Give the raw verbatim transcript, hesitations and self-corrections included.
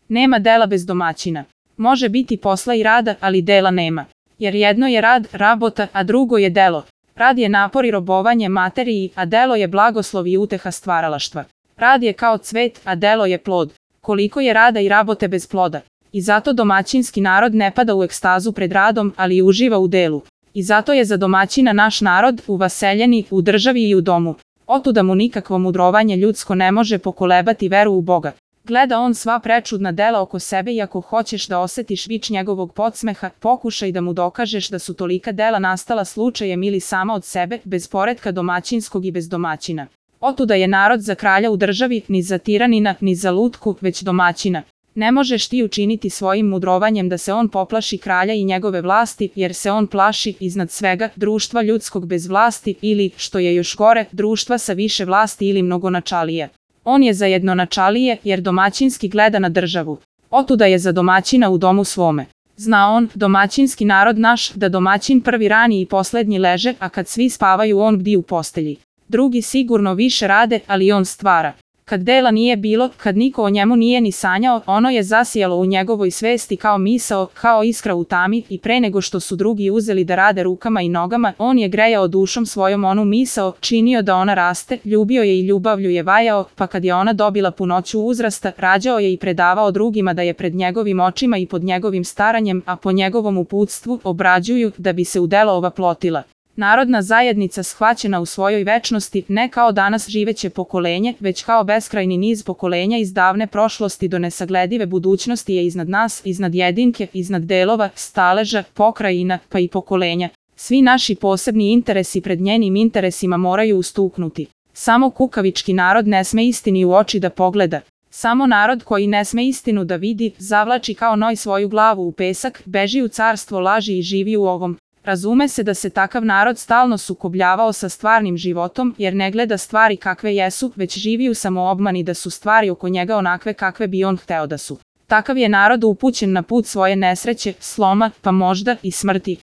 Nema dela bez domaćina. Može biti posla i rada, ali dela nema. Jer jedno je rad, rabota, a drugo je delo. Rad je napor i robovanje materiji, a delo je blagoslov i uteha stvaralaštva. Rad je kao cvet, a delo je plod. Koliko je rada i rabote bez ploda. I zato domaćinski narod ne pada u ekstazu pred radom, ali uživa u delu. I zato je za domaćina naš narod u vaseljeni, u državi i u domu. Otuda mu nikakvo mudrovanje ljudsko ne može pokolebati veru u Boga. Gleda on sva prečudna dela oko sebe i ako hoćeš da osetiš vič njegovog podsmeha, pokušaj da mu dokažeš da su tolika dela nastala slučajem ili sama od sebe, bez poretka domaćinskog i bez domaćina. Otuda je narod za kralja u državi, ni za tiranina, ni za lutku, već domaćina. Ne možeš ti učiniti svojim mudrovanjem da se on poplaši kralja i njegove vlasti, jer se on plaši, iznad svega, društva ljudskog bez vlasti ili, što je još gore, društva sa više vlasti ili mnogonačalije. On je za jednonačalije, jer domaćinski gleda na državu. Otuda je za domaćina u domu svome. Zna on, domaćinski narod naš, da domaćin prvi rani i poslednji leže, a kad svi spavaju on bdi u postelji. Drugi sigurno više rade, ali on stvara. Kad dela nije bilo, kad niko o njemu nije ni sanjao, ono je zasijalo u njegovoj svesti kao misao, kao iskra u tami i pre nego što su drugi uzeli da rade rukama i nogama, on je grejao dušom svojom onu misao, činio da ona raste, ljubio je i ljubavlju je vajao, pa kad je ona dobila punoću uzrasta, rađao je i predavao drugima da je pred njegovim očima i pod njegovim staranjem, a po njegovom uputstvu, obrađuju, da bi se u delo ova plotila. Narodna zajednica shvaćena u svojoj večnosti ne kao danas živeće pokolenje, već kao beskrajni niz pokolenja iz davne prošlosti do nesagledive budućnosti je iznad nas, iznad jedinke, iznad delova, staleža, pokrajina, pa i pokolenja. Svi naši posebni interesi pred njenim interesima moraju ustuknuti. Samo kukavički narod ne sme istini u oči da pogleda. Samo narod koji ne sme istinu da vidi, zavlači kao noj svoju glavu u pesak, beži u carstvo laži i živi u ovom. Razume se da se takav narod stalno sukobljavao sa stvarnim životom, jer ne gleda stvari kakve jesu, već živi u samoobmani da su stvari oko njega onakve kakve bi on hteo da su. Takav je narod upućen na put svoje nesreće, sloma, pa možda i smrti.